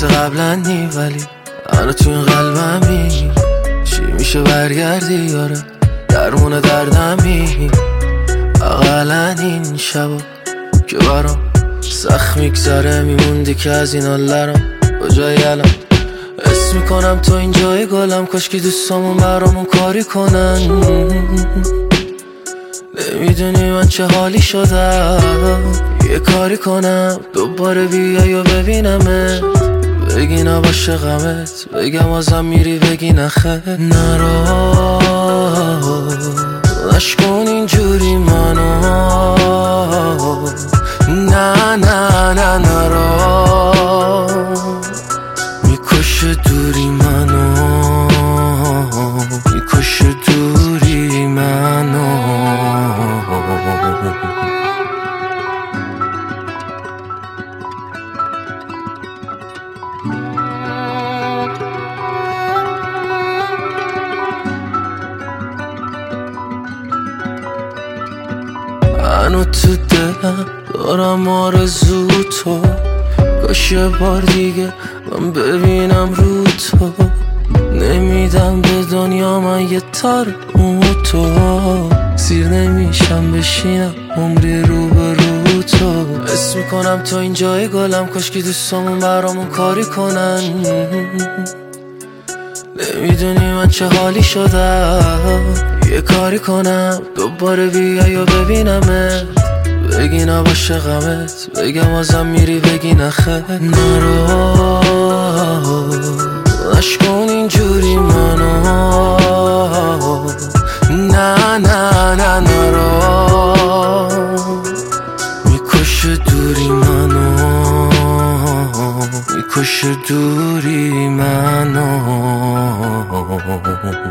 مثل قبلا نی، ولی منو تو این قلبمی. چی میشه برگردی یاره، درمون دردمی. اقلن این شبا که برام سخت میگذره، میموندی که از این حالرام کجایی الان. اسم میکنم تو این جای گلم، کاشکی دوستامون برامون کاری کنن. نمیدونی من چه حالی شدم، یه کاری کنم دوباره بیای و ببینمت. بگی نباشه غمت، بگم ازم میری بگی نخه. نرو نشکن اینجوری منو، نه نه نه نرو. میکشه دوری منو، میکشه دوری منو. منو تو دلم دارم آرزو تو، کاش یه بار دیگه من ببینم رو تو. نمیدم به دنیا من یه تار تو، سیر نمیشم بشینم عمری رو به رو تو. اسم میکنم تو این جای گلم، کاشکی دوستامون برامون کاری کنن. نمیدونی من چه حالی شدم، یه کاری کنم دوباره بیای و ببینمت. بگی نباشه غمت، بگم ازم میری بگی نخه. نرو نشکن اینجوری منو، نه نه نه نرو. میکشه دوری منو، میکشه دوری منو.